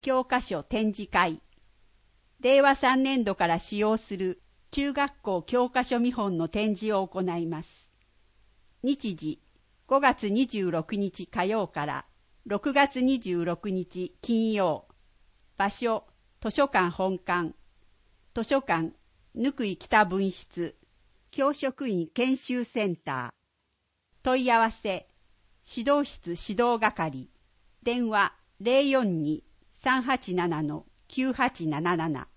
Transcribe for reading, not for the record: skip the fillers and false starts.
教科書展示会。令和3年度から使用する中学校教科書見本の展示を行います。日時、5月26日火曜から6月26日金曜。場所、図書館本館。図書館、貫井北分室。教職員研修センター。問い合わせ、指導室指導係。電話 042-387-9877